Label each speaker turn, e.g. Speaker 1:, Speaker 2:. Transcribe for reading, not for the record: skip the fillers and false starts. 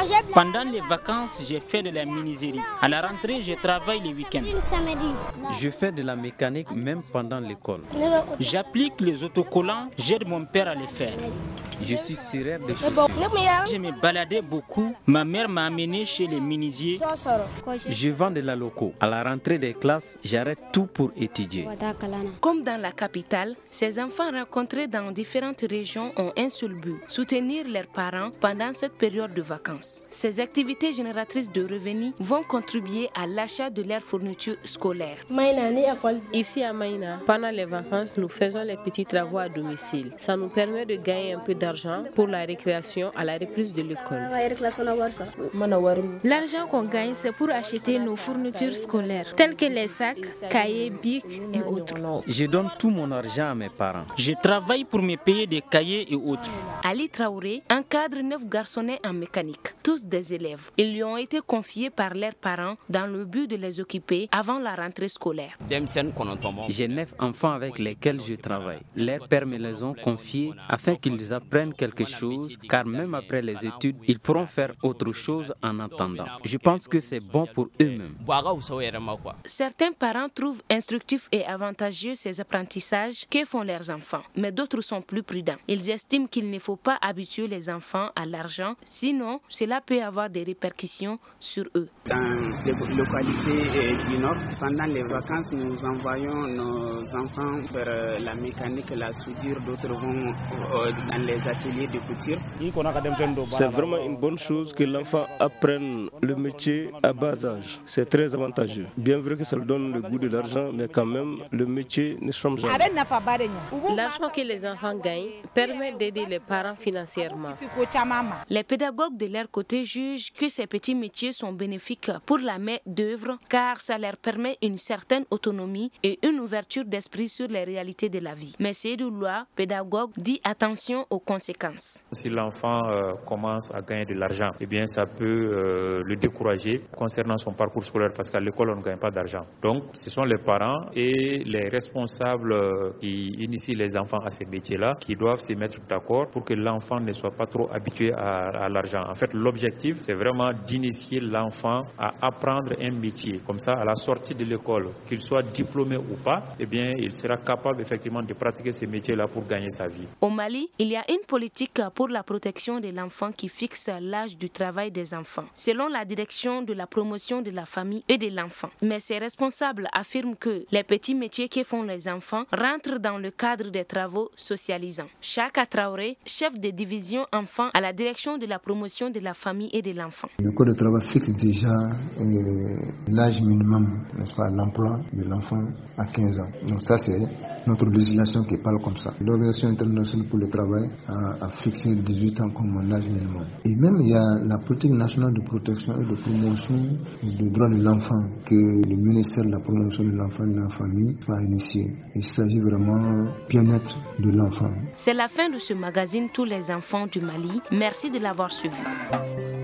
Speaker 1: Pendant les vacances, j'ai fait de la menuiserie. À la rentrée, je travaille les week-ends.
Speaker 2: Je fais de la mécanique même pendant l'école.
Speaker 1: J'applique les autocollants, j'aide mon père à les faire.
Speaker 2: Je suis cireur de chaussures.
Speaker 1: Je me baladais beaucoup. Ma mère m'a amené chez les menuisiers.
Speaker 2: Je vends de la loco. À la rentrée des classes, j'arrête tout pour étudier.
Speaker 3: Comme dans la capitale, ces enfants rencontrés dans différentes régions ont un seul but, soutenir leurs parents pendant cette période de vacances. Ces activités génératrices de revenus vont contribuer à l'achat de leurs fournitures scolaires.
Speaker 4: Ici à Maïna, pendant les vacances, nous faisons les petits travaux à domicile. Ça nous permet de gagner un peu d'argent pour la récréation à la reprise de l'école.
Speaker 5: L'argent qu'on gagne, c'est pour acheter nos fournitures scolaires, telles que les sacs, cahiers, bics et autres.
Speaker 2: Je donne tout mon argent à mes parents.
Speaker 1: Je travaille pour me payer des cahiers et autres.
Speaker 3: Ali Traoré encadre 9 garçonnets en mécanique, tous des élèves. Ils lui ont été confiés par leurs parents dans le but de les occuper avant la rentrée scolaire.
Speaker 2: J'ai 9 enfants avec lesquels je travaille. Leurs pères me les ont confiés afin qu'ils apprennent quelque chose, car même après les études, ils pourront faire autre chose en attendant. Je pense que c'est bon pour eux-mêmes.
Speaker 3: Certains parents trouvent instructifs et avantageux ces apprentissages que font leurs enfants, mais d'autres sont plus prudents. Ils estiment qu'il ne faut pas habituer les enfants à l'argent, sinon cela peut avoir des répercussions sur eux.
Speaker 6: Dans les localités du Nord, pendant les vacances, nous envoyons nos enfants vers la mécanique, la soudure, d'autres vont dans les ateliers de couture.
Speaker 7: C'est vraiment une bonne chose que l'enfant apprenne le métier à bas âge. C'est très avantageux. Bien vrai que ça lui donne le goût de l'argent, mais quand même, le métier ne change jamais.
Speaker 4: L'argent que les enfants gagnent permet d'aider les parents financièrement.
Speaker 3: Les pédagogues de leur côté jugent que ces petits métiers sont bénéfiques pour la main-d'œuvre car ça leur permet une certaine autonomie et une ouverture d'esprit sur les réalités de la vie. Mais Seydou Loua, pédagogue, dit attention aux conséquences.
Speaker 8: Si l'enfant commence à gagner de l'argent, eh bien ça peut le décourager concernant son parcours scolaire parce qu'à l'école on ne gagne pas d'argent. Donc ce sont les parents et les responsables qui initient les enfants à ces métiers-là qui doivent se mettre d'accord pour que l'enfant ne soit pas trop habitué à l'argent. En fait, l'objectif, c'est vraiment d'initier l'enfant à apprendre un métier. Comme ça, à la sortie de l'école, qu'il soit diplômé ou pas, eh bien, il sera capable effectivement de pratiquer ces métiers-là pour gagner sa vie.
Speaker 3: Au Mali, il y a une politique pour la protection de l'enfant qui fixe l'âge du travail des enfants, selon la direction de la promotion de la famille et de l'enfant. Mais ces responsables affirment que les petits métiers que font les enfants rentrent dans le cadre des travaux socialisants. Chaka Traoré, chef de division enfants à la direction de la promotion de la famille et de l'enfant.
Speaker 9: Le code de travail fixe déjà l'âge minimum, n'est-ce pas, l'emploi de l'enfant à 15 ans. Donc ça c'est notre législation qui parle comme ça. L'Organisation internationale pour le travail a fixé 18 ans comme un âge minimum. Et même il y a la politique nationale de protection et de promotion des droits de l'enfant que le ministère de la promotion de l'enfant et de la famille a initié. Il s'agit vraiment du bien-être de l'enfant.
Speaker 3: C'est la fin de ce magazine Tous les enfants du Mali. Merci de l'avoir suivi.